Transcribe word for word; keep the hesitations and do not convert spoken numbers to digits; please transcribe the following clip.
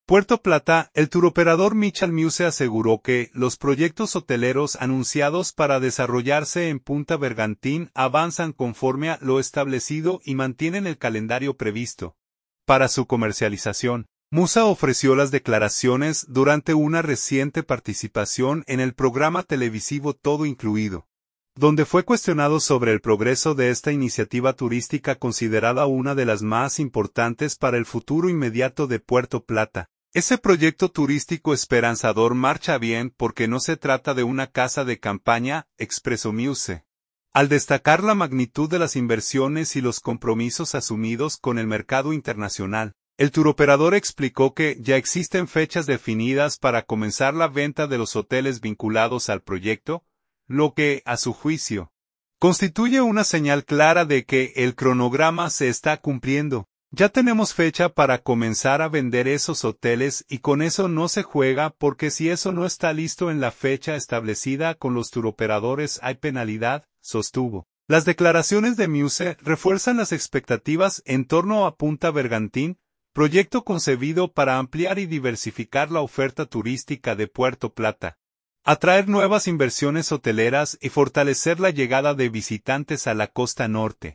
Puerto Plata, el turoperador Michal Muse aseguró que los proyectos hoteleros anunciados para desarrollarse en Punta Bergantín avanzan conforme a lo establecido y mantienen el calendario previsto para su comercialización. Musa ofreció las declaraciones durante una reciente participación en el programa televisivo Todo Incluido, donde fue cuestionado sobre el progreso de esta iniciativa turística considerada una de las más importantes para el futuro inmediato de Puerto Plata. Ese proyecto turístico esperanzador marcha bien porque no se trata de una casa de campaña, expresó Muse, al destacar la magnitud de las inversiones y los compromisos asumidos con el mercado internacional. El turoperador explicó que ya existen fechas definidas para comenzar la venta de los hoteles vinculados al proyecto, lo que, a su juicio, constituye una señal clara de que el cronograma se está cumpliendo. Ya tenemos fecha para comenzar a vender esos hoteles y con eso no se juega porque si eso no está listo en la fecha establecida con los turoperadores hay penalidad, sostuvo. Las declaraciones de Muse refuerzan las expectativas en torno a Punta Bergantín, proyecto concebido para ampliar y diversificar la oferta turística de Puerto Plata, atraer nuevas inversiones hoteleras y fortalecer la llegada de visitantes a la costa norte.